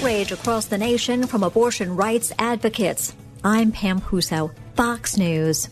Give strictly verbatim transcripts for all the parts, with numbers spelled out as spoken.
outrage across the nation from abortion rights advocates. I'm Pam Puso, Fox News.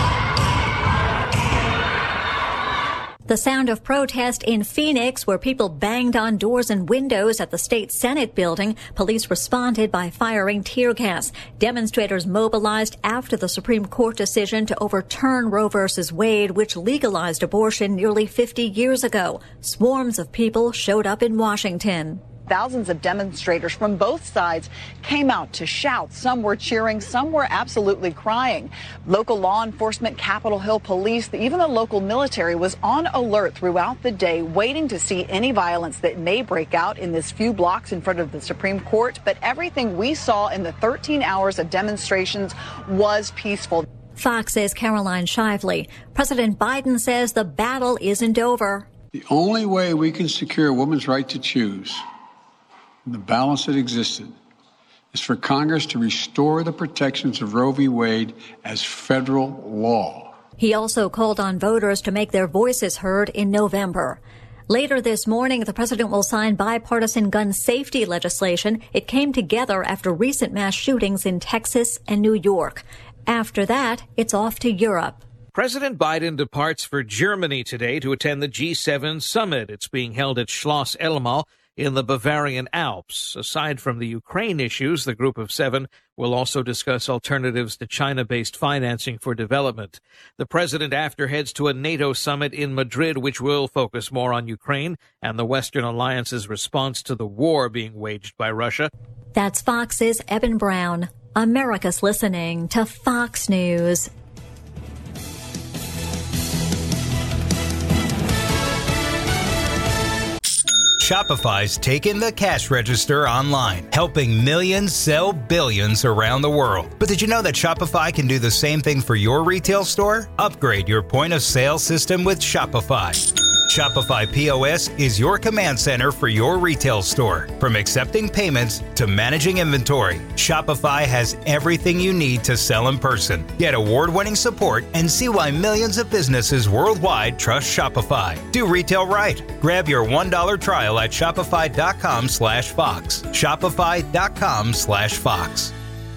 The sound of protest in Phoenix, where people banged on doors and windows at the state Senate building. Police responded by firing tear gas. Demonstrators mobilized after the Supreme Court decision to overturn Roe v. Wade, which legalized abortion nearly fifty years ago. Swarms of people showed up in Washington. Thousands of demonstrators from both sides came out to shout. Some were cheering, some were absolutely crying. Local law enforcement, Capitol Hill police, even the local military was on alert throughout the day, waiting to see any violence that may break out in this few blocks in front of the Supreme Court. But everything we saw in the thirteen hours of demonstrations was peaceful. Fox's Caroline Shively. President Biden says the battle isn't over. The only way we can secure a woman's right to choose, the balance that existed, is for Congress to restore the protections of Roe v. Wade as federal law. He also called on voters to make their voices heard in November. Later this morning, the president will sign bipartisan gun safety legislation. It came together after recent mass shootings in Texas and New York. After that, it's off to Europe. President Biden departs for Germany today to attend the G seven summit. It's being held at Schloss Elmau in the Bavarian Alps. Aside from the Ukraine issues, the Group of Seven will also discuss alternatives to China-based financing for development. The president after heads to a NATO summit in Madrid, which will focus more on Ukraine and the Western alliance's response to the war being waged by Russia. That's Fox's Evan Brown. America's listening to Fox News. Shopify's taken the cash register online, helping millions sell billions around the world. But did you know that Shopify can do the same thing for your retail store? Upgrade your point of sale system with Shopify. Shopify P O S is your command center for your retail store. From accepting payments to managing inventory, Shopify has everything you need to sell in person. Get award-winning support and see why millions of businesses worldwide trust Shopify. Do retail right. Grab your one dollar trial at shopify.com slash Fox. Shopify.com slash Fox.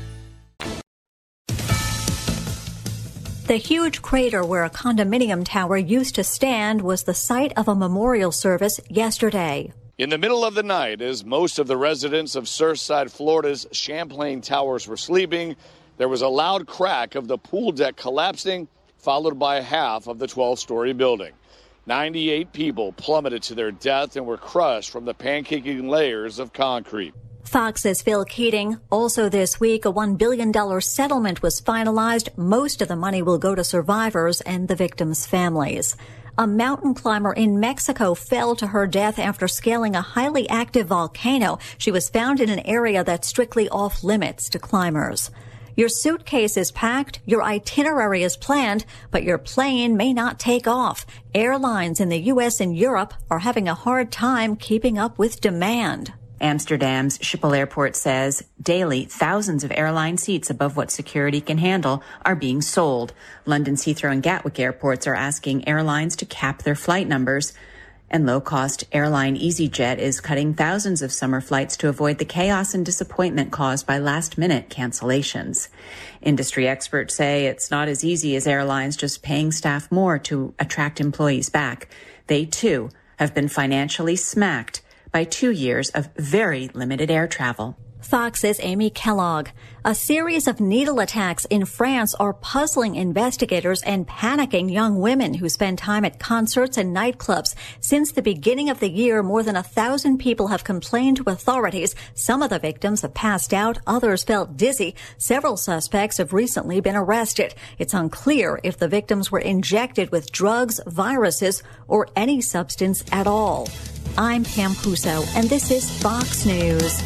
The huge crater where a condominium tower used to stand was the site of a memorial service yesterday. In the middle of the night, as most of the residents of Surfside, Florida's Champlain Towers were sleeping, there was a loud crack of the pool deck collapsing, followed by half of the twelve-story building. ninety-eight people plummeted to their death and were crushed from the pancaking layers of concrete. Fox's Phil Keating. Also this week, a one billion dollars settlement was finalized. Most of the money will go to survivors and the victims' families. A mountain climber in Mexico fell to her death after scaling a highly active volcano. She was found in an area that's strictly off limits to climbers. Your suitcase is packed, your itinerary is planned, but your plane may not take off. Airlines in the U S and Europe are having a hard time keeping up with demand. Amsterdam's Schiphol Airport says daily thousands of airline seats above what security can handle are being sold. London's Heathrow and Gatwick airports are asking airlines to cap their flight numbers. And low-cost airline EasyJet is cutting thousands of summer flights to avoid the chaos and disappointment caused by last-minute cancellations. Industry experts say it's not as easy as airlines just paying staff more to attract employees back. They, too, have been financially smacked by two years of very limited air travel. Fox's Amy Kellogg. A series of needle attacks in France are puzzling investigators and panicking young women who spend time at concerts and nightclubs. Since the beginning of the year, more than a thousand people have complained to authorities. Some of the victims have passed out, others felt dizzy. Several suspects have recently been arrested. It's unclear if the victims were injected with drugs, viruses, or any substance at all. I'm Pam Puso, and this is Fox News.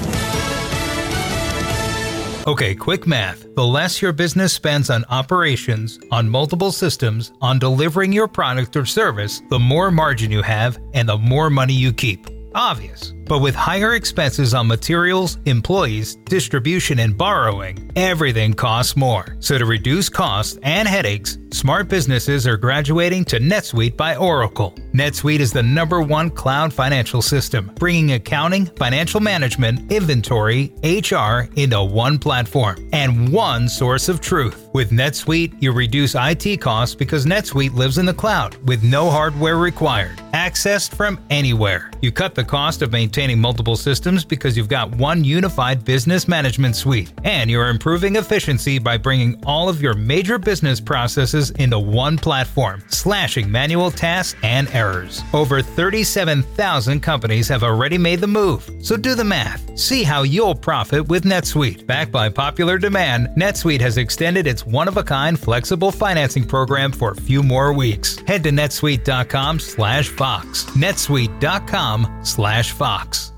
Okay, quick math. The less your business spends on operations, on multiple systems, on delivering your product or service, the more margin you have and the more money you keep. Obvious. But with higher expenses on materials, employees, distribution, and borrowing, everything costs more. So to reduce costs and headaches, smart businesses are graduating to NetSuite by Oracle. NetSuite is the number one cloud financial system, bringing accounting, financial management, inventory, H R into one platform and one source of truth. With NetSuite, you reduce I T costs because NetSuite lives in the cloud with no hardware required, accessed from anywhere. You cut the cost of maintaining multiple systems because you've got one unified business management suite, and you're improving efficiency by bringing all of your major business processes into one platform, slashing manual tasks and errors. Over thirty-seven thousand companies have already made the move, so do the math. See how you'll profit with NetSuite. Backed by popular demand, NetSuite has extended its one-of-a-kind flexible financing program for a few more weeks. Head to netsuite dot com slash Fox. netsuite dot com slash Fox.